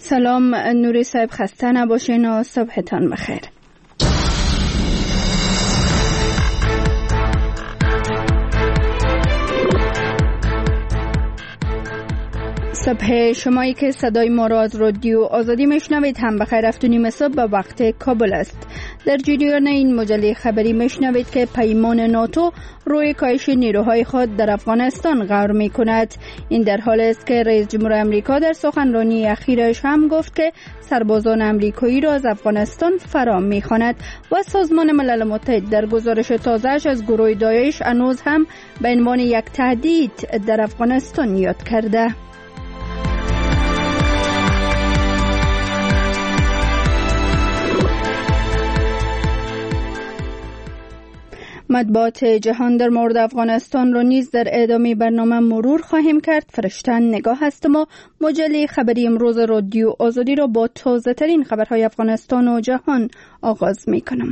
سلام نوری صاحب، خسته نباشین و صبحتان بخیر. صبح شمایی که صدای ما را از رادیو آزادی میشنوید هم بخیر. 7:30 صبح به وقت کابل است. در جریان این مجله خبری میشنوید که پیمان ناتو روی کاهش نیروهای خود در افغانستان غور میکند. این در حالی است که رئیس جمهور آمریکا در سخنرانی اخیرش هم گفت که سربازان آمریکایی را از افغانستان فرا میخواند و سازمان ملل متحد در گزارش تازه‌اش از گروه داعش هنوز هم به عنوان یک تهدید در افغانستان یاد کرده. مطبوعات جهان در مورد افغانستان را نیز در ادامه برنامه مرور خواهیم کرد. فرشتن نگاه هستم و مجله خبری امروز رادیو آزادی را با تازه ترین خبرهای افغانستان و جهان آغاز می کنم.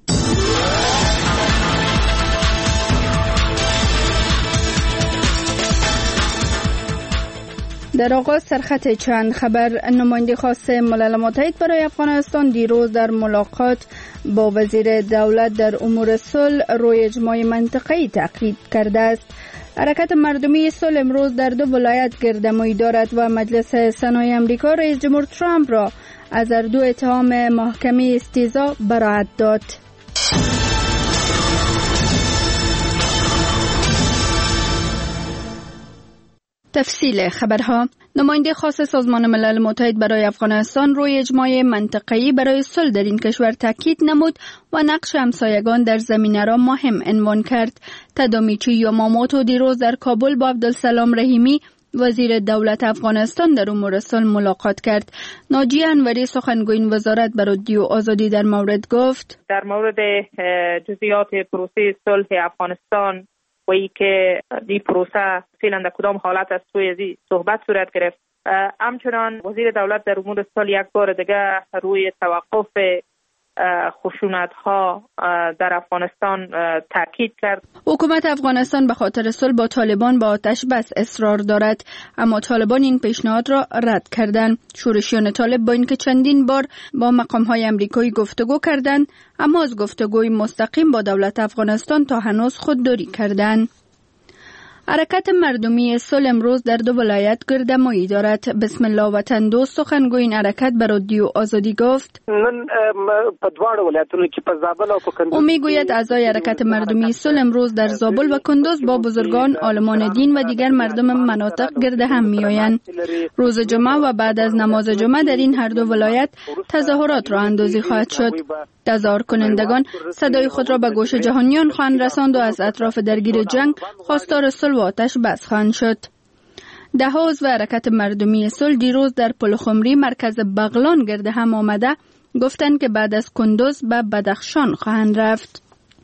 در آغاز سرخط چند خبر. نماینده خاص ملل متحد برای افغانستان دیروز در ملاقات با وزیر دولت در امور صلح روی اجماع منطقه‌ای تاکید کرده است. حرکت مردمی صلح امروز در 2 ولایت گردمایی دارد و مجلس سنای آمریکا رئیس جمهور ترامپ را از هر 2 اتهام محکمه استیضاح براءت داد. تفصیل خبرها. نماینده خاص سازمان ملل متحد برای افغانستان روی اجماع منطقه‌ای برای صلح در این کشور تاکید نمود و نقش همسایگان در زمینه را مهم عنوان کرد. تادامیچی یاماموتو دیروز در کابل با عبدالسلام رحیمی وزیر دولت افغانستان در امور صلح ملاقات کرد. ناجی انوری سخنگوی این وزارت به رادیو آزادی در مورد گفت: در مورد جزئیات پروسه صلح افغانستان و ای که این پروسه فعلا در کدام حالت است توی ازی صحبت صورت گرفت. همچنان وزیر دولت در امور صلح یک بار دیگه روی توقف خشونت ها در افغانستان تاکید کرد. حکومت افغانستان به خاطر صلح با طالبان با آتش بس اصرار دارد، اما طالبان این پیشنهاد را رد کردند. شورشیان طالب با اینکه چندین بار با مقام های آمریکایی گفتگو کردند، اما از گفتگوی مستقیم با دولت افغانستان تا هنوز خودداری کردند. حرکت مردمی صلح امروز در 2 ولایت گردمایی دارد. بسم الله وطن دوست سخنگوی این حرکت به رادیو آزادی گفت: من په دواړو ولایتونو کې په زابل او په کندوز. او میگوید اعضای حرکت مردمی صلح امروز در زابل و کندوز با بزرگان، عالمان دین و دیگر مردم مناطق گرد هم میآیند. روز جمعه و بعد از نماز جمعه در این هر 2 ولایت تظاهرات راه اندازی خواهد شد. تظاهر کنندگان صدای خود را به گوش جهانیان خواهند رساند و از اطراف درگیر جنگ خواستار صلح و آتش بس خواهند شد. ده‌ها عضو حرکت مردمی صلح دیروز در پلخمری مرکز بغلان گرد هم آمده گفتند که بعد از کندوز به بدخشان خواهند رفت.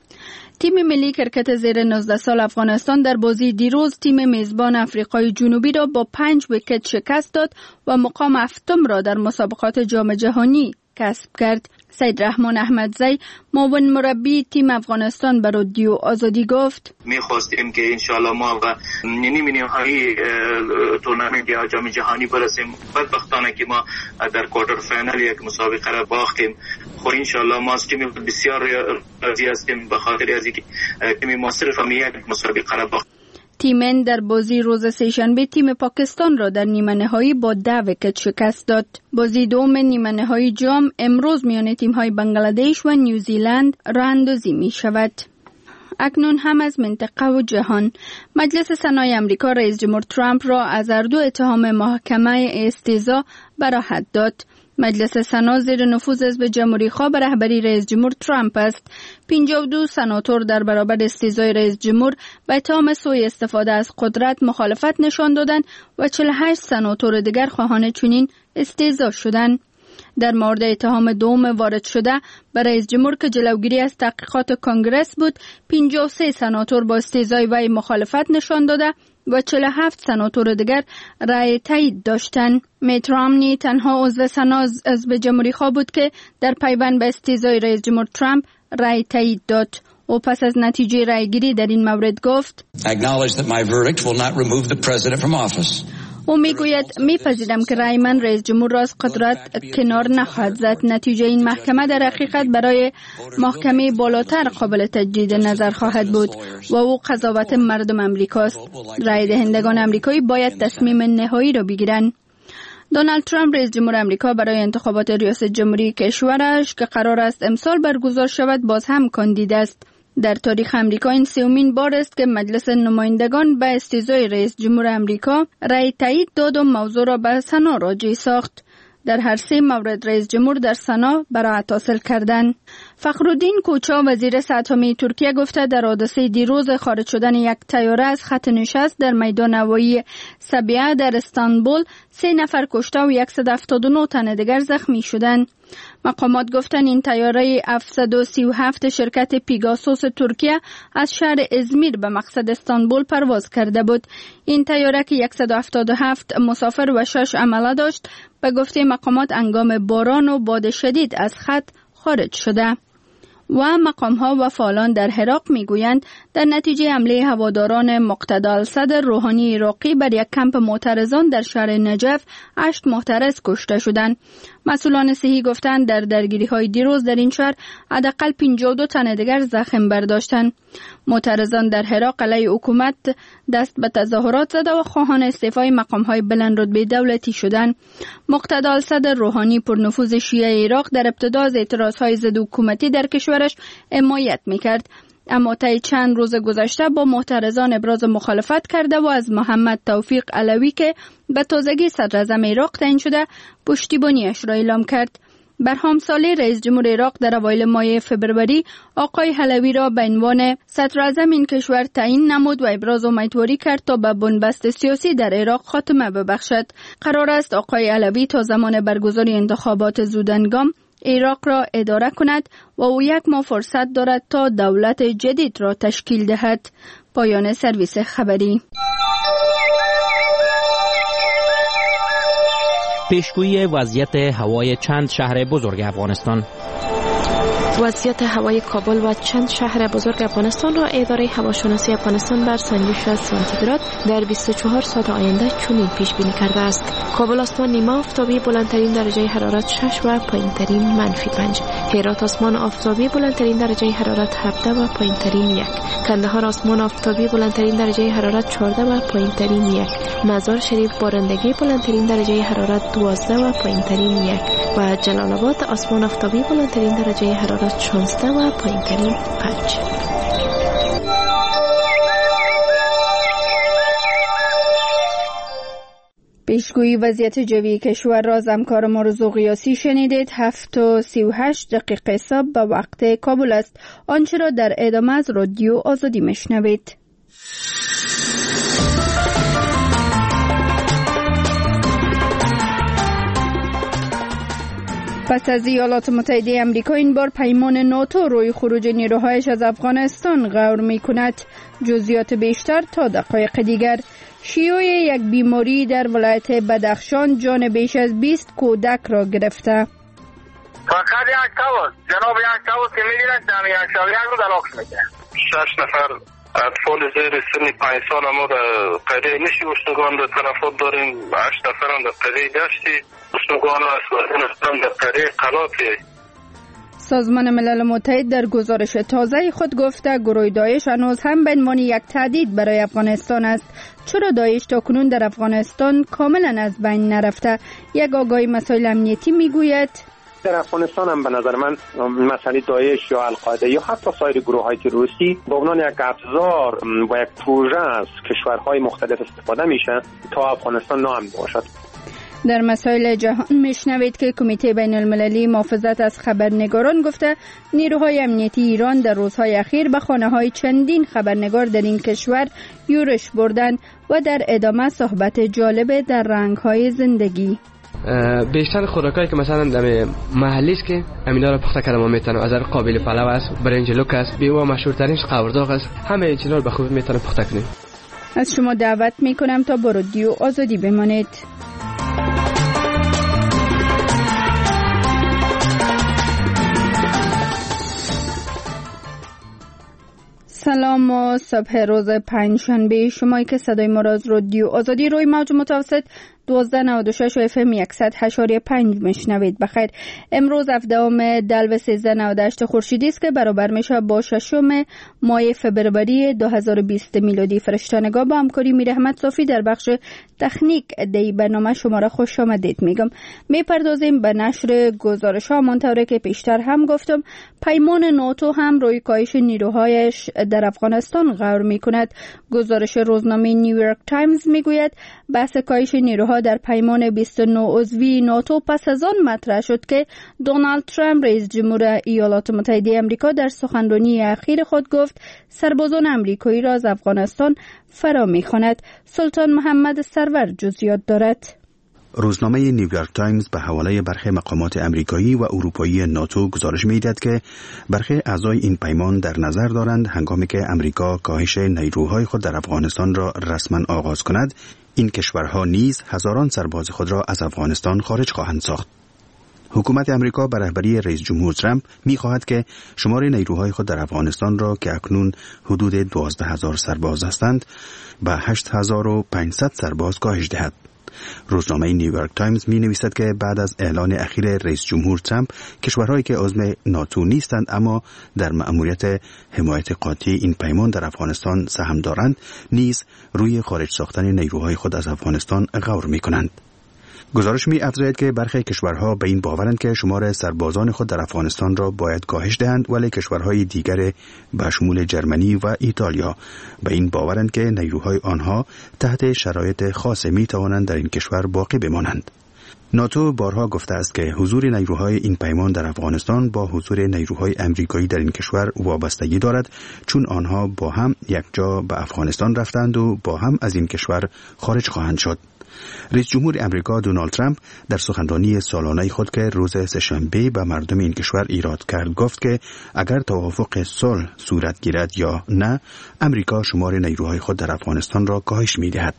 تیم ملی کرکت زیر 19 سال افغانستان در بازی دیروز تیم میزبان آفریقای جنوبی را با 5 ویکت شکست داد و مقام 7م را در مسابقات جام جهانی کسب کرد. سید رحمان احمدزی معاون مربی تیم افغانستان به رادیو آزادی گفت: می‌خواستیم که انشالله ما به نیمه‌نهایی تورنمنت یا جام جهانی برسیم. بدبختانه که ما در کوارتر فینال یک مسابقه را باختیم. خب انشالله ما از تیم بسیار راضی هستیم به خاطر از اینکه تیم ما صرف یک مسابقه را باخت. تیمن در بازی روز سه‌شنبه تیم پاکستان را در نیمه نهایی با 10 ویکت شکست داد. بازی دوم نیمه نهایی جام امروز میان تیم‌های بنگلادش و نیوزیلند راه اندازی می شود. اکنون هم از منطقه و جهان. مجلس سنای آمریکا رئیس جمهور ترامپ را از هر 2 اتهام محکمه استیضاح براءت داد. مجلس سنا زیر نفوذ حزب جمهوری خواه به رهبری رئیس جمهور ترامپ است. 52 سناتور در برابر استیضاح رئیس جمهور به اتهام سوء استفاده از قدرت مخالفت نشان دادند و 48 سناتور دیگر خواهان چنین استیضاح شدند. در مورد اتهام دوم وارد شده به رئیس جمهور که جلوگیری از تحقیقات کنگرس بود، 53 سناتور با استیضاح وی مخالفت نشان داده و 47 سناتور دیگر رأی تایید داشتند. میت رامنی تنها عضو سنا حزب جمهوری خواه بود که در پیوند به استیضاح رئیس جمهور ترامپ رأی تایید داد. او پس از نتیجه رأیگیری در این مورد گفت: او میگوید میپذیرم که رای من رئیس جمهور را از قدرت کنار نخواهد زد. نتیجه این محکمه در حقیقت برای محکمه بالاتر قابل تجدید نظر خواهد بود و او قضاوت مردم امریکاست. رای دهندگان امریکایی باید تصمیم نهایی را بگیرند. دونالد ترامپ رئیس جمهور امریکا برای انتخابات ریاست جمهوری کشورش که قرار است امسال برگزار شود باز هم کاندید است. در تاریخ امریکا این سومین بار است که مجلس نمایندگان به استیضای رئیس جمهور امریکا رأی تایید داد و موضوع را به سنا راجع ساخت. در هر سه مورد رئیس جمهور در سنا براءت حاصل کردند. فخرالدین کوچا وزیر سه‌اتمی ترکیه گفته در حادثه دیروز خارج شدن یک طیاره از خط نشست در میدان هوایی سبیعه در استانبول 3 نفر کشته و 179 تن دیگر زخمی شدند. مقامات گفتند این طیاره F-137 شرکت پیگاسوس ترکیه از شهر ازمیر به مقصد استانبول پرواز کرده بود. این طیاره که 177 مسافر و 6 عمله داشت به گفته مقامات هنگام باران و باد شدید از خط خارج شده. و مقام‌ها و فعالان در عراق میگویند در نتیجه حمله هواداران مقتدی الصدر روحانی عراقی بر یک کمپ معترضان در شهر نجف 8 معترض کشته شدند. مسئولان صحی گفتند در درگیری‌های دیروز در این شهر حداقل 52 تن دیگر زخم برداشتند. معترضان در عراق علیه حکومت دست به تظاهرات زده و خواهان استعفای مقام‌های بلند رتبه دولتی شدند. مقتدی الصدر روحانی پرنفوذ شیعه عراق در ابتدا از اعتراض‌های ضد حکومتی در کشورش حمایت می‌کرد، اما طی چند روز گذشته با معترضان ابراز مخالفت کرده و از محمد توفیق علوی که به تازگی صدر اعظم عراق تعیین شده پشتیبانیش را اعلام کرد. برهام صالح رئیس جمهور عراق در اوایل ماه فبروری آقای علوی را به عنوان صدر اعظم این کشور تعیین نمود و ابراز امیدواری کرد تا به بنبست سیاسی در عراق خاتمه ببخشد. قرار است آقای علوی تا زمان برگزاری انتخابات زودهنگام عراق را اداره کند و او 1 ماه فرصت دارد تا دولت جدید را تشکیل دهد. پایان سرویس خبری. پیشگویی وضعیت هوای چند شهر بزرگ افغانستان. وضعیت هوای کابل و چند شهر بزرگ افغانستان را اداره هواشناسی افغانستان بر سنجش سانتیگراد در 24 ساعت آینده چنین پیش بینی کرده است: کابل آسمان نیمه آفتابی بلندترین درجه حرارت 6 و پایینترین -5. هرات آسمان آفتابی بلندترین درجه حرارت 17 و پایینترین 1. کندهار آسمان آفتابی بلندترین درجه حرارت 14 و پایینترین 1. مزار شریف بارندگی بلندترین درجه حرارت 12 و پایینترین 1. و جلال آباد آسمان آفتابی بلندترین درجه حرارت 16 و پایینترین 5. پیشگویی وضعیت جوی کشور را از همکار ما رضا قیاسی شنیدید. 7:38 صبح به وقت کابل است. آنچه را در ادامه از رادیو آزادی میشنوید. پس از ایالات متحده آمریکا این بار پیمان ناتو روی خروج نیروهایش از افغانستان غور می‌کند. جزئیات بیشتر تا دقایق دیگر. شیوع یک بیماری در ولایت بدخشان جان بیش از 20 کودک را گرفته. فقط یک تاوز جناب یک تاوز که می‌گیرد در یک شاگرد رو دلاخ می‌کنه. 6 نفر اطفال زیر سن 5 سال ما در قریه نشی اشتگان در تلفات داریم. 8 نفر هم در قریه دشتی اشتگان هم در قریه قلاتی. سازمان ملل متحد در گزارش تازه خود گفته گروه داعش هنوز هم به عنوان یک تهدید برای افغانستان است. چرا داعش تاکنون در افغانستان کاملا از بین نرفته؟ یک آگاهی مسائل امنیتی میگوید در افغانستان هم به نظر من مسئله داعش یا القاعده یا حتی سایر گروه‌های تروریستی به عنوان یک ابزار و یک پروژه از کشورهای مختلف استفاده میشه تا افغانستان ناامن باشد. در مسائل جهان میشنوید که کمیته بین المللی محافظت از خبرنگاران گفته نیروهای امنیتی ایران در روزهای اخیر به خانه‌های چندین خبرنگار در این کشور یورش بردند و در ادامه صحبت جالب در رنگ‌های زندگی. بیشتر خوراکایی که مثلا در محلی است که امینا رو پخته کردن ما میتونم از قابل پلو است، برنج لوک است، بیوا مشهورترینش قورداغ است. همه این چیزا رو به خوبی میتونم پخته کنیم. از شما دعوت میکنم تا با رادیو آزادی بمانید. سلام و صبح روز پنجشنبه. شمایی که صدای ما را از رادیو آزادی روی موج متوسط 1296 و FM 100.5 میشنوید. بخیر. امروز 17 دلو 1398 خورشیدی است که برابر میشه با 6 ماه فبروری 2020 میلادی. فرشته‌نگار با همکاری میر احمد صافی در بخش تکنیک دی برنامه شما را خوش آمدید میگم. میپردازیم به نشر گزارش‌ها. منطوری که پیشتر هم گفتم پیمان ناتو هم روی کاهش نیروهایش در افغانستان غور میکند. گزارش روزنامه نیویورک تایمز میگوید بحث کاهش نیروها در پیمان 29 عضوی ناتو پس از آن مطرح شد که دونالد ترامپ رئیس جمهور ایالات متحده آمریکا در سخنرانی اخیر خود گفت سربازان آمریکایی را از افغانستان فرا می‌خواند. سلطان محمد سرور جزئیات دارد. روزنامه نیویورک تایمز به حواله برخی مقامات آمریکایی و اروپایی ناتو گزارش می‌دهد که برخی اعضای این پیمان در نظر دارند هنگامی که آمریکا کاهش نیروهای خود در افغانستان را رسما آغاز کند، این کشورها نیز هزاران سرباز خود را از افغانستان خارج خواهند ساخت. حکومت آمریکا به رهبری رئیس جمهور ترامپ می‌خواهد که شمار نیروهای خود در افغانستان را که اکنون حدود 12,000 سرباز هستند به 8,500 سرباز کاهش دهد. روزنامه نیویورک تایمز می‌نویسد که بعد از اعلان اخیر رئیس جمهور ترامپ، کشورهایی که عضو ناتو نیستند اما در مأموریت حمایت قاطع این پیمان در افغانستان سهم دارند، نیز روی خارج ساختن نیروهای خود از افغانستان غور می‌کنند. گزارش می‌افزاید که برخی کشورها به این باورند که شمار سربازان خود در افغانستان را باید کاهش دهند، ولی کشورهای دیگر به شمول جرمنی و ایتالیا به این باورند که نیروهای آنها تحت شرایط خاص می‌توانند در این کشور باقی بمانند. ناتو بارها گفته است که حضور نیروهای این پیمان در افغانستان با حضور نیروهای آمریکایی در این کشور وابستگی دارد، چون آنها با هم یک جا به افغانستان رفتند و با هم از این کشور خارج خواهند شد. رئیس جمهور آمریکا دونالد ترامپ در سخنرانی سالانه خود که روز سه‌شنبه به مردم این کشور ایراد کرد گفت که اگر توافق صلح صورت گیرد یا نه، آمریکا شمار نیروهای خود در افغانستان را کاهش می‌دهد.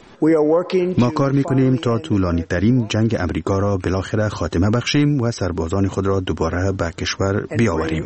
ما کار می‌کنیم تا طولانی ترین جنگ آمریکا را بالاخره خاتمه بخشیم و سربازان خود را دوباره به کشور بیاوریم.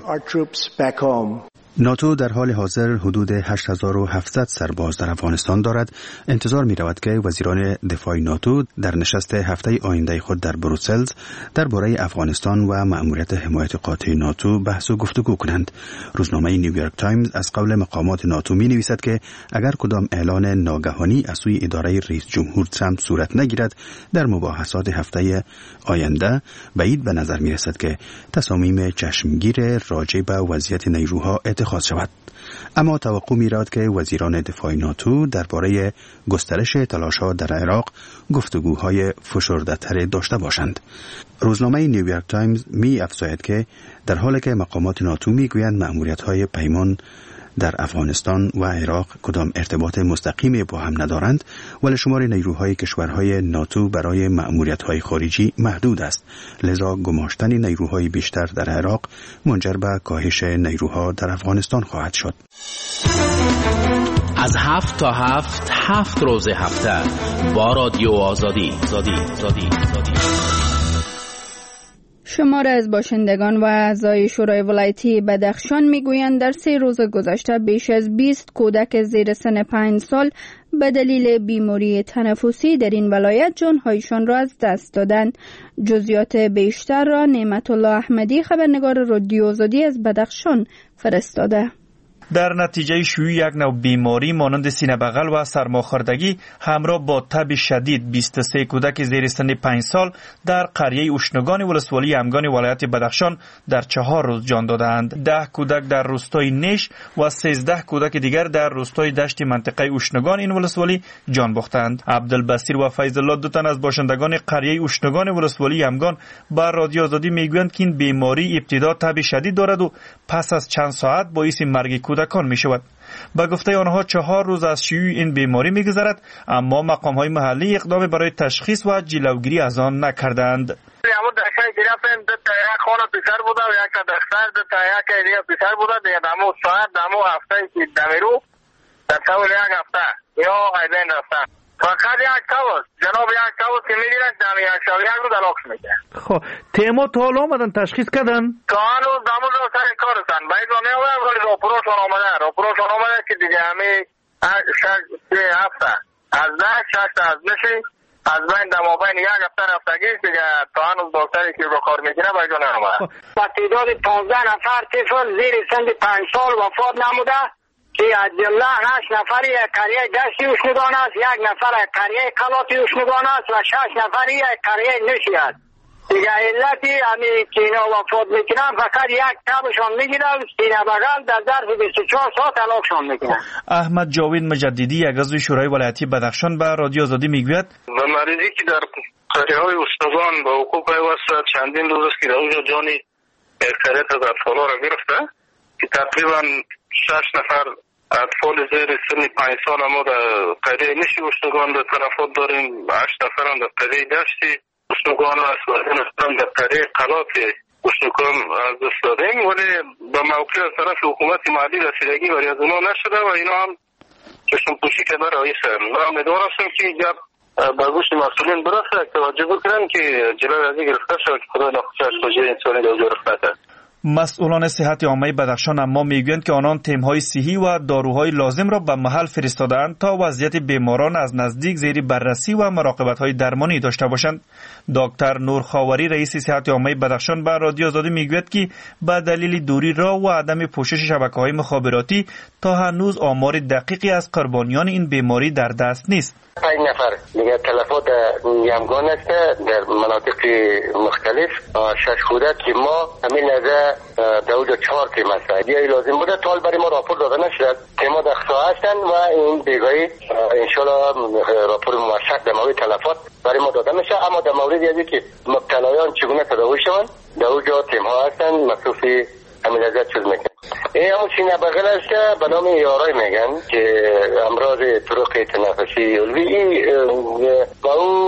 ناتو در حال حاضر حدود 8,700 سرباز در افغانستان دارد. انتظار می رود که وزیران دفاع ناتو در نشست هفته آینده خود در بروسل درباره افغانستان و مأموریت حمایت قاطع ناتو بحث و گفتگو کنند. روزنامه نیویورک تایمز از قول مقامات ناتو می نویسد که اگر کدام اعلان ناگهانی از سوی اداره رئیس جمهور ترامپ صورت نگیرد، در مباحثات هفته آینده بعید به نظر می رسد که تصامیم چشمگیر راجع به وضعیت نیروها اتخاذ شود. اما توقع می رود که وزیران دفاع ناتو درباره گسترش تلاش‌ها در عراق گفتگوهای فشرده‌تر داشته باشند. روزنامه نیویورک تایمز می افزاید که در حالی که مقامات ناتو می گویند مأموریت‌های پیمان در افغانستان و عراق کدام ارتباط مستقیمی با هم ندارند، ولی شمار نیروهای کشورهای ناتو برای مأموریت‌های خارجی محدود است. لذا گماشتن نیروهای بیشتر در عراق منجر به کاهش نیروها در افغانستان خواهد شد. از 7 تا 7 روز هفته با رادیو آزادی. شمار از باشندگان و اعضای شورای ولایتی بدخشان میگویند در 3 روز گذشته بیش از 20 کودک زیر سن 5 سال به دلیل بیماری تنفسی در این ولایت جانهایشان را از دست دادند. جزئیات بیشتر را نعمت الله احمدی خبرنگار رادیو آزادی از بدخشان فرستاده. در نتیجه شیوع یک نوع بیماری مانند سینه بغل و سرماخوردگی همراه با تب شدید 23 کودک زیر سن 5 سال در قریه اشنگان ولسوالی امگان ولایت بدخشان در 4 روز جان دادند. 10 کودک در روستای نیش و 13 کودک دیگر در روستای دشت منطقه اشنگان این ولسوالی جان باختند. عبدالبصیر و فیض الله دو تن از باشندگان قریه اشنگان ولسوالی امگان با رادیو آزادی میگویند که این بیماری ابتدا تب شدید دارد و پس از چند ساعت باعث مرگ کودکان می شود. با گفته آنها 4 روز از شیوع این بیماری می گذرد، اما مقام های محلی اقدام برای تشخیص و جلوگیری از آن نکردند. همون دکتر گرفتیم دو تا یک خانه پیسر بوده و یک دکتر دو تا یک دیگه پیسر بوده دیگه دمو ساعت دمو هفته که دمیرو در طول یک هفته یا ایدین رفتن فقط یک تاوست جناب، یک تاوست که میگیرن دم یک شب یک رو دلاخش میکنه. خب تیما تا حالا آمدن تشخیص کردن؟ تا هنوز دمون رو سر کارستن باید رو نیومد ولی راپورشون آمده که دیگه همه 3 هفته از نه 6 از نشی از بین دمابین یک هفته رفتگیش دیگه تا هنوز دکتری که رو کار میکنه باید رو نیومد. با تعداد 15 نفر طفل زیر سن 5 سال وفات نموده که از جمله 8 نفر یک قریه دشتی اوشنگان است، 1 نفر قریه قلاتی اوشنگان است و 6 نفر یک قریه نشی است. دیگه علتی همی که اینا وفات میکنن فقط یک تبشان میگیرن سینه بغل در ظرف 24 ساعت علاقشان میکنن. احمد جاوید مجددی یک عضو شورای ولایتی بدخشان به رادیو آزادی میگوید و مریضی که در قریه های استوان با حقوق پیوسته چندین روز است که در اونجا جانی اکثریت از اطفال را گرفته که تقریبا 6 نفر اطفال زیر سن 5 سال ما در قریه نشی استوان در طرفات داریم، 8 نفر هم در قریه دشتی استوگان است و در قریه قلاتی استوگان از دست دادیم، ولی به موقع از طرف حکومت محلی رسیدگی برای از اونا نشده و اینا هم چشم پوشی که در رئیس و امیدوار هستم که جب به گوش مسئولین برسه توجه بکنن که جلوی از این گرفته شد که خدا نخواسته از توجیه انسانی در اونجا رفت نکرد. مسئولان صحت عامه بدخشان اما میگویند که آنان تیم‌های صحی و داروهای لازم را به محل فرستاده‌اند تا وضعیت بیماران از نزدیک زیر بررسی و مراقبت‌های درمانی داشته باشند. دکتر نور خاوری رئیس صحت عامه بدخشان به رادیو آزادی میگوید که به دلیل دوری راه و عدم پوشش شبکه‌های مخابراتی تا هنوز آمار دقیقی از قربانیان این بیماری در دست نیست. 5 نفر دیگه تلفات یمگان است در مناطق مختلف، 6 کودک که ما همین نظر در اونجا 4 تیم است دیگه لازم بوده تا برای ما راپور داده نشد که ما دخصا هستن و این بیگاهی انشالله راپور موثق در مورد تلفات برای ما داده میشه. اما در مورد یادی که مبتلایان چگونه تداوی شوند در اونجا تیم ها هستن مصروف همین نظر چیز میکنن. این همون سینه بغل است که به نام یارای میگن که امراض طرق تنفسی علوی با او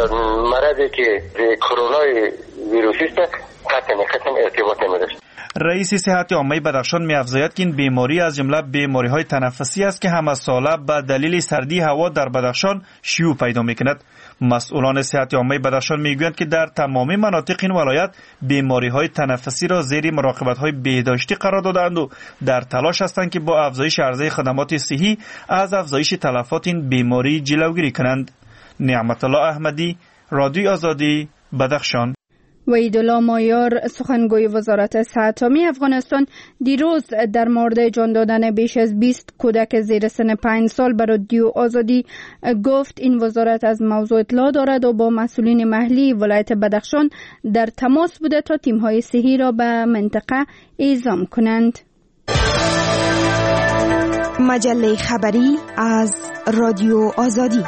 مرضی که کرونا ویروسی است قطعا ارتباط نمیداشت. رئیس صحت عامه بدخشان می‌افزاید که این بیماری از جمله بیماری‌های تنفسی است که همه ساله به دلیل سردی هوا در بدخشان شیوع پیدا می‌کند. مسئولان صحت عامه بدخشان میگویند که در تمامی مناطق این ولایت بیماری‌های تنفسی را زیر مراقبت‌های بهداشتی قرار دادند و در تلاش هستند که با افزایش عرضه خدمات صحی از افزایش تلفات این بیماری جلوگیری کنند. نعمت الله احمدی، رادیو آزادی، بدخشان. وحیدالله مایار سخنگوی وزارت صحت عامه افغانستان دیروز در مورد جان دادن بیش از 20 کودک زیر سن 5 سال به رادیو آزادی گفت این وزارت از موضوع اطلاع دارد و با مسئولین محلی ولایت بدخشان در تماس بوده تا تیم‌های صحی را به منطقه اعزام کنند. مجله خبری از رادیو آزادی.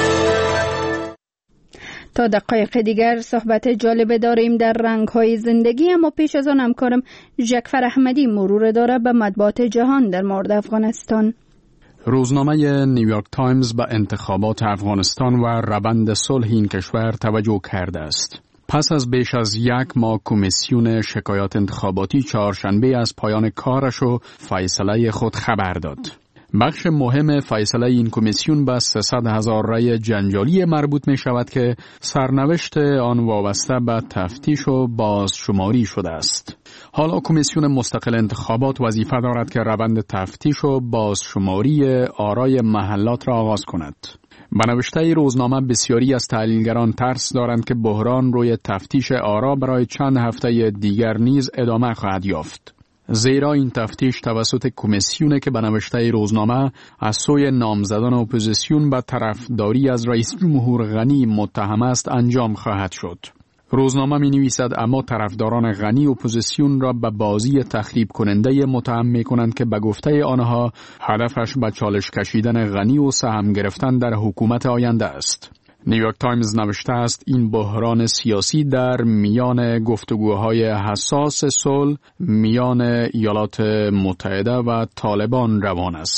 تا دقایق دیگر صحبت جالب داریم در رنگ‌های زندگی، اما پیش از آن همکارم ژکفر احمدی مرور داره به مطبوعات جهان در مورد افغانستان. روزنامه نیویورک تایمز به انتخابات افغانستان و روند صلح این کشور توجه کرده است. پس از بیش از 1 ماه کمیسیون شکایات انتخاباتی چهارشنبه از پایان کارش و فیصله خود خبر داد. بخش مهم فیصله این کمیسیون به 300,000 رای جنجالی مربوط می شود که سرنوشت آن وابسته به تفتیش و بازشماری شده است. حالا کمیسیون مستقل انتخابات وظیفه دارد که روند تفتیش و بازشماری آرای محلات را آغاز کند. به نوشته روزنامه بسیاری از تحلیلگران ترس دارند که بحران روی تفتیش آرا برای چند هفته دیگر نیز ادامه خواهد یافت. زیرا این تفتیش توسط کمیسیونه که به نوشته روزنامه از سوی نامزدان اپوزیسیون به طرفداری از رئیس جمهور غنی متهم است انجام خواهد شد. روزنامه می نویسد اما طرفداران غنی اپوزیسیون را به بازی تخریب کننده متهم می کنند که به گفته آنها هدفش به چالش کشیدن غنی و سهم گرفتن در حکومت آینده است. نیویورک تایمز نوشته است این بحران سیاسی در میان گفتگوهای حساس صلح میان ایالات متحده و طالبان روان است.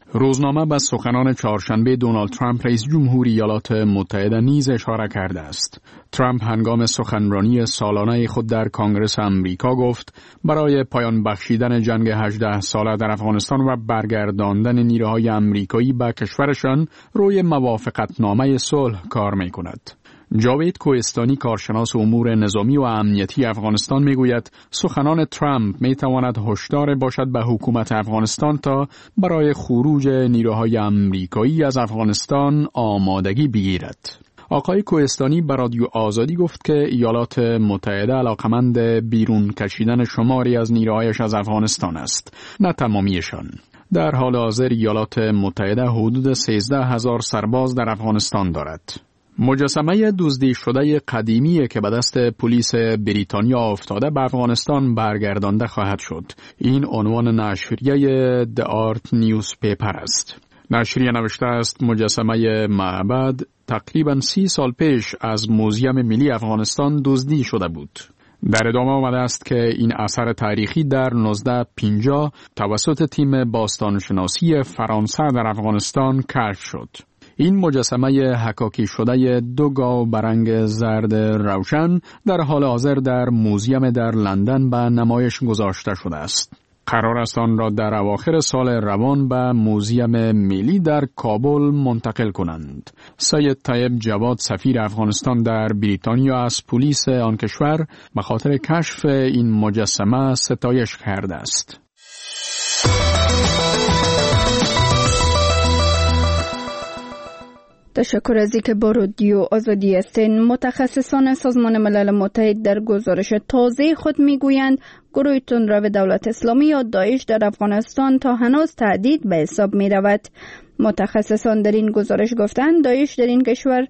روزنامه به سخنان چهارشنبه دونالد ترامپ رئیس جمهوری ایالات متحده نیز اشاره کرده است. ترامپ هنگام سخنرانی سالانه خود در کنگره آمریکا گفت برای پایان بخشیدن جنگ 18 ساله در افغانستان و برگرداندن نیروهای آمریکایی به کشورشان روی موافقتنامه صلح کار می‌کند. جاوید کوهستانی کارشناس امور نظامی و امنیتی افغانستان میگوید سخنان ترامپ میتواند هشدار باشد به حکومت افغانستان تا برای خروج نیروهای آمریکایی از افغانستان آمادگی بگیرد. آقای کوهستانی به رادیو آزادی گفت که ایالات متحده علاقمند بیرون کشیدن شماری از نیروهایش از افغانستان است، نه تمامیشان. در حال حاضر ایالات متحده حدود 13,000 سرباز در افغانستان دارد. مجسمه دزدی شده قدیمی که به دست پلیس بریتانیا افتاده به افغانستان برگردانده خواهد شد. این عنوان نشریه The Art Newspaper است. نشریه نوشته است مجسمه معبد تقریباً 30 سال پیش از موزیم ملی افغانستان دزدی شده بود. در ادامه آمده است که این اثر تاریخی در 1950 توسط تیم باستانشناسی فرانسه در افغانستان کشف شد. این مجسمه حکاکی شده 2 گاو برنگ زرد روشن در حال حاضر در موزیم در لندن به نمایش گذاشته شده است. قرار است آن را در اواخر سال روان به موزیم ملی در کابل منتقل کنند. سید طیب جواد سفیر افغانستان در بریتانیا از پلیس آن کشور به خاطر کشف این مجسمه ستایش کرده است. تشکر از اینکه با رادیو آزادی هستین. متخصصان سازمان ملل متحد در گزارش تازه خود میگویند گروه تندرو دولت اسلامی یا داعش در افغانستان تا هنوز تهدید به حساب می رود. متخصصان در این گزارش گفتند داعش در این کشور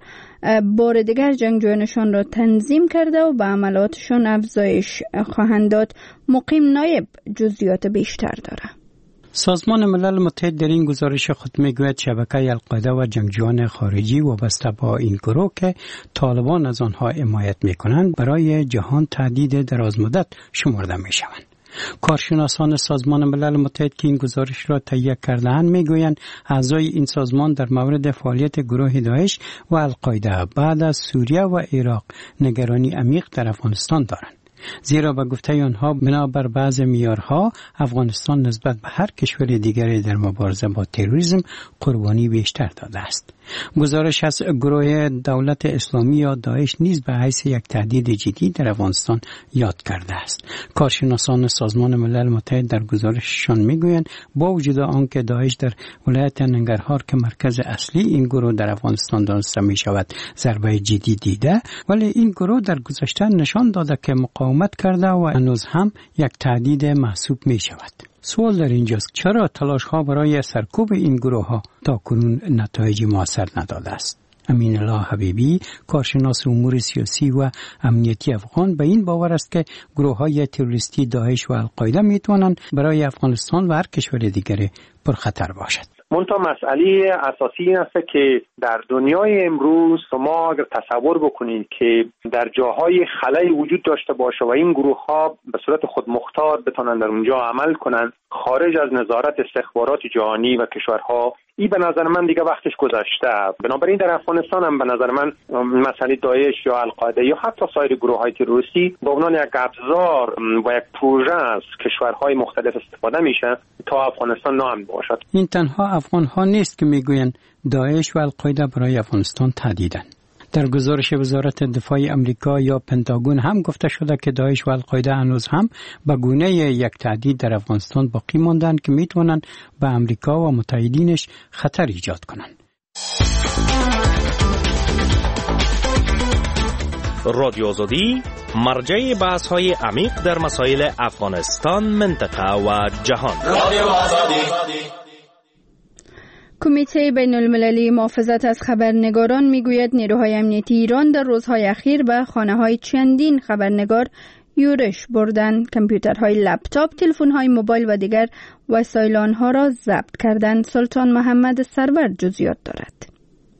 بار دیگر جنگجویانشان را تنظیم کرده و به عملاتشان افزایش خواهند داد. مقیم نایب جزئیات بیشتر دارد. سازمان ملل متحد در این گزارش خود میگوید شبکه القاعده و جنگجویان خارجی وابسته با این گروه که طالبان از آنها حمایت میکنند برای جهان تهدید درازمدت شمرده میشوند. کارشناسان سازمان ملل متحد که این گزارش را تهیه کرده‌اند میگویند اعضای این سازمان در مورد فعالیت گروه داعش و القاعده بعد از سوریه و عراق نگرانی عمیق در افغانستان دارند. زیرا به گفته آنها بنابر بعض معیارها افغانستان نسبت به هر کشور دیگری در مبارزه با تروریسم قربانی بیشتر داده است. گزارش از گروه دولت اسلامی یا داعش نیز به حیث یک تهدید جدی در افغانستان یاد کرده است. کارشناسان سازمان ملل متحد در گزارششان میگویند با وجود آنکه داعش در ولایت ننگرهار که مرکز اصلی این گروه در افغانستان دانسته می شود ضربه جدی دیده، ولی این گروه در گذشته نشان داده که مقاومت کرده و هنوز هم یک تهدید محسوب می شود. سوال در اینجاست چرا تلاش ها برای سرکوب این گروه ها تا کنون نتایج موثر نداده است؟ امین الله حبیبی کارشناس امور سیاسی و امنیتی افغان به این باور است که گروه های تروریستی داعش و القاعده می توانند برای افغانستان و هر کشور دیگری پرخطر باشد. منتها مسئله اساسی این است که در دنیای امروز شما اگر تصور بکنید که در جاهای خلایی وجود داشته باشه و این گروه ها به صورت خودمختار بتونن در اونجا عمل کنن خارج از نظارت استخبارات جهانی و کشورها، این به نظر من دیگه وقتش گذشته. بنابراین در افغانستان هم به نظر من مسئله داعش یا القاعده یا حتی سایر گروه‌های تروریستی به عنوان یک ابزار و یک پروژه از کشورهای مختلف استفاده میشه تا افغانستان ناامن باشد. این تنها افغان‌ها نیست که میگویند داعش و القاعده برای افغانستان تهدیدند. در گزارش وزارت دفاع امریکا یا پنتاگون هم گفته شده که داعش و القاعده هنوز هم به گونه یک تهدید در افغانستان باقی ماندند که میتوانند به امریکا و متحدینش خطر ایجاد کنند. رادیو آزادی مرجع بحث‌های عمیق در مسائل افغانستان، منطقه و جهان. رادیو آزادی. کمیته بین المللی محافظت از خبرنگاران میگوید نیروهای امنیتی ایران در روزهای اخیر به خانه‌های چندین خبرنگار یورش بردند. کامپیوترهای لپتاپ، تلفن‌های موبایل و دیگر وسایل آنها را ضبط کردند. سلطان محمد سرور جزئیات دارد.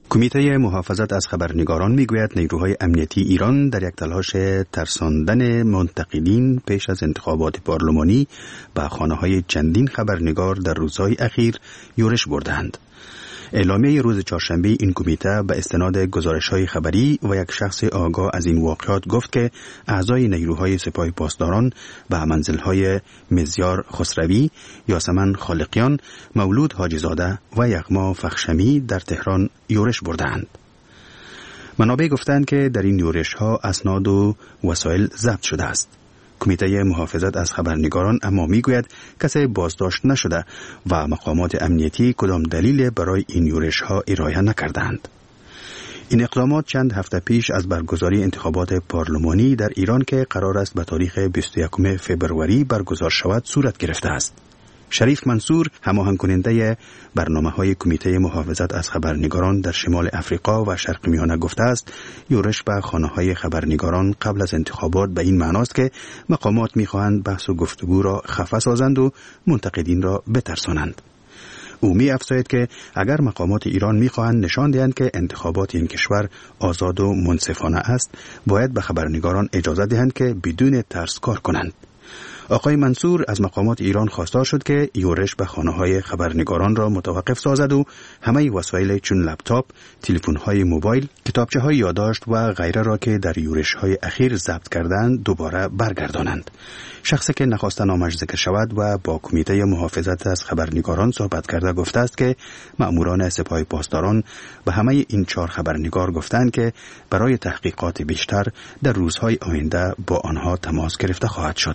کمیته محافظت از خبرنگاران میگوید نیروهای امنیتی ایران در یک تلاش ترساندن منتقدین پیش از انتخابات پارلمانی به خانه‌های چندین خبرنگار در روزهای اخیر یورش بردند. اعلامیه روز چهارشنبه این کمیته به استناد گزارش‌های خبری و یک شخص آگاه از این واقعات گفت که اعضای نیروهای سپاه پاسداران به منزل‌های مزیار خسروی، یاسمن خالقیان، مولود حاجی‌زاده و یغما فخشمی در تهران یورش بردند. منابع گفتند که در این یورش‌ها اسناد و وسایل ضبط شده است. کمیته محافظت از خبرنگاران اما میگوید کسی بازداشت نشده و مقامات امنیتی کدام دلیل برای این یورش‌ها ارائه نکردند. این اقدامات چند هفته پیش از برگزاری انتخابات پارلمانی در ایران که قرار است به تاریخ 21 فوریه برگزار شود صورت گرفته است. شریف منصور، هماهنگ کننده برنامه‌های کمیته محافظت از خبرنگاران در شمال افریقا و شرق میانه گفته است یورش به خانه‌های خبرنگاران قبل از انتخابات به این معناست که مقامات می‌خواهند بحث و گفتگو را خفه سازند و منتقدین را بترسانند. او می‌افزاید که اگر مقامات ایران می‌خواهند نشان دهند که انتخابات این کشور آزاد و منصفانه است، باید به خبرنگاران اجازه دهند که بدون ترس کار کنند. آقای منصور از مقامات ایران خواستار شد که یورش به خانه‌های خبرنگاران را متوقف سازد و همه وسایل چون لپتاپ، تلفن‌های موبایل، کتابچه‌های یادداشت و غیره را که در یورش‌های اخیر ضبط کردند دوباره برگردانند. شخصی که نخواست نامش ذکر شود و با کمیته محافظت از خبرنگاران صحبت کرده گفته است که مأموران سپاه پاسداران به همه این 4 خبرنگار گفتند که برای تحقیقات بیشتر در روزهای آینده با آنها تماس گرفته خواهد شد.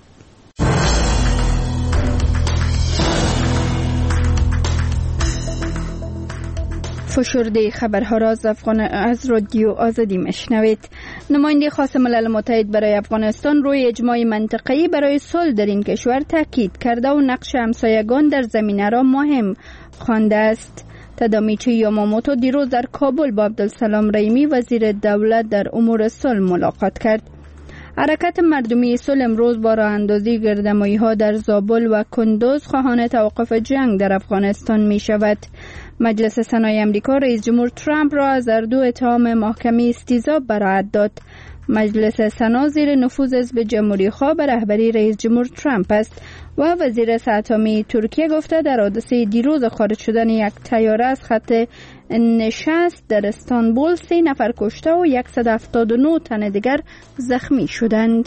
فشرده خبرها را از رادیو آزادی مشنوید. نماینده خاص ملل متحد برای افغانستان روی اجماع منطقه‌ای برای صلح در این کشور تاکید کرده و نقش همسایگان در زمینه را مهم خوانده است. تادامیچی یاماموتو دیروز در کابل با عبدالسلام رحیمی وزیر دولت در امور صلح ملاقات کرد. حرکت مردمی صلح امروز با راه اندازی گردمایی‌ها در زابل و کندوز خواهان توقف جنگ در افغانستان می شود. مجلس سنای امریکا رئیس جمهور ترامپ را از اردو اتهام محکمه استیضاح براءت داد. مجلس سنا زیر نفوذ حزب جمهوری خواه به رهبری رئیس جمهور ترامپ است و وزیر سه‌اتمی ترکیه گفته در حادثه دیروز خارج شدن یک طیاره از خط نشست در استانبول 3 نفر کشته و 179 تن دیگر زخمی شدند.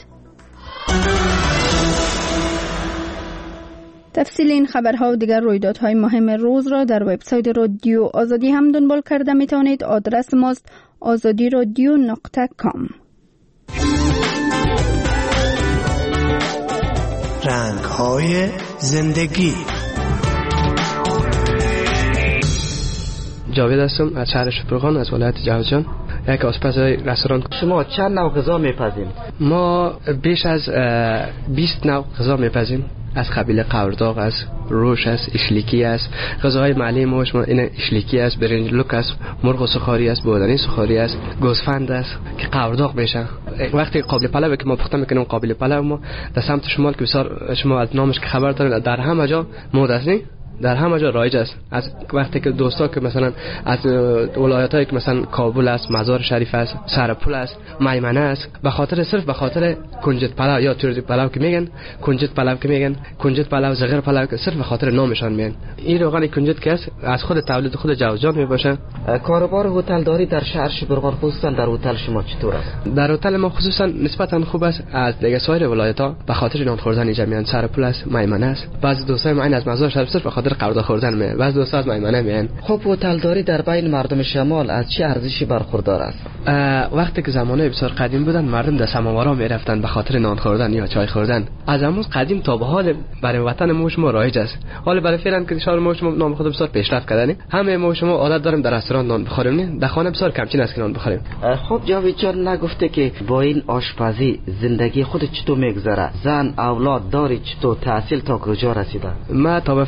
تفصیل این خبرها و دیگر رویدادهای مهم روز را در وبسایت رادیو آزادی هم دنبال کرده می توانید. آدرس ماست azadiradio.com. رنگ‌های زندگی. جاوید هستم از شهر شپرخان از ولایت جوزجان، یک آشپز رستوران. شما چند نوع غذا میپزید؟ ما بیش از 20 نوع غذا میپزیم. از قبیل قورداغ است، روش است، اشلیکی است. غذاهای محلی ما این اشلیکی است، برنج لوک است، مرغ سوخاری است، بودنی سوخاری است، گوسفند است که قورداغ میشه. وقتی قابل پلو که ما پخته میکنیم، قابل پلو ما در سمت شمال که بسیار شما از نامش که خبر دارید در همه جا مود است، در همه جا رایج است. از وقتی که دوستا که مثلا از ولایتایی که مثلا کابل است، مزار شریف است، سرپل است، میمنه است، صرف به خاطر کنجد پلو یا تورد پلو که میگن، کنجد پلو زغر پلو که صرف به خاطر نامشان میگن. این روغن کنجد که است از خود تولید خود جوزجان میباشه. کاروبار هتل داری در شهر شبرغان خصوصا در هتل شما چطور است؟ در هتل ما خصوصا نسبتا خوب است. از دیگه سایر ولایت‌ها به خاطر نان خوردن جمعیت سرپل است، میمنه است. بعضی دوستای ما این از مزار شریف صرف به خاطر قورداغ خوردن میان، بعضی دوستا از میمنه میان. خب هتل داری در بین مردم شمال از چه ارزشی برخوردار است؟ وقتی که زمانه بسیار قدیم بودن مردم در سماورا میرفتن به خاطر نان خوردن یا چای خوردن. از زمان قدیم تا به حال برای وطن ما شما رایج است. حالا برای فعلا که شهر ما شما نام خود بسیار پیشرفت کردن، همه ما شما عادت داریم در رستوران نان بخوریم، در خانه بسیار کمچین است که نان بخوریم. خب جاوید جان نگفته که با این آشپزی زندگی خود چطور میگذره؟ زن اولاد داری چطور؟ تحصیل تا کجا رسیده؟ ما تا به فعلا تا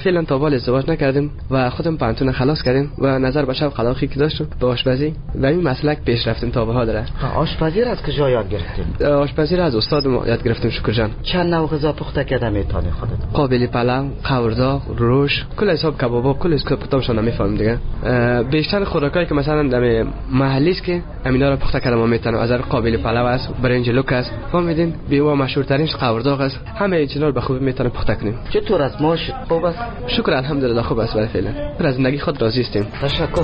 اول ازدواج نکردیم و خودم پانتون خلاص کردیم و نظر به شب خلاقی که داشتم به آشپزی و این مسلک پیش رفتیم تا به ها داره. آشپزی را از کجا یاد گرفتیم؟ آشپزی را از استاد یاد گرفتیم شکر جان. چند نوع غذا پخته کرده میتونی خودت؟ قابلی پلو، قورداغ، روش، کل حساب کبابا، کل کتابشون نمیفهمم دیگه. بیشتر خوراکایی که مثلا در محلی است که امینا رو پخته کردم میتونم. از قابلی پلو است، برنج لوک است، فهمیدین؟ بیوا مشهورترینش قورداغ است. همه اینا رو به خوبی میتونیم پخته کنیم. چطور است ماش؟ خوب است؟ شکر الحمدلله خوب است. برای فعلا از زندگی خود راضی هستیم. تشکر.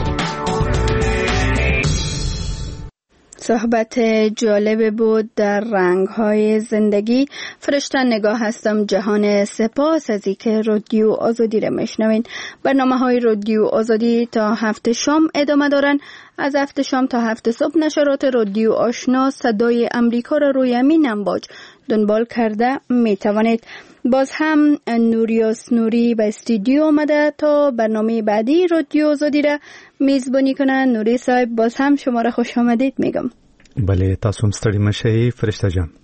صحبت جالب بود در رنگ‌های زندگی. فرشته نگاه هستم جهان. سپاس از اینکه رادیو آزادی را میشنوین. برنامه‌های رادیو آزادی تا هفته شام ادامه دارن. از هفته شام تا هفته صبح نشرات رادیو آشنا صدای امریکا را روی همین امواج دنبال کرده می توانید. باز هم نوریاس نوری به استودیو آمده تا برنامه بعدی رادیو آزادی را میزبانی کنه. نوری صاحب باز هم شما را خوش آمدید میگم. بله تاسو هم ستړي مشئ فرشته جان.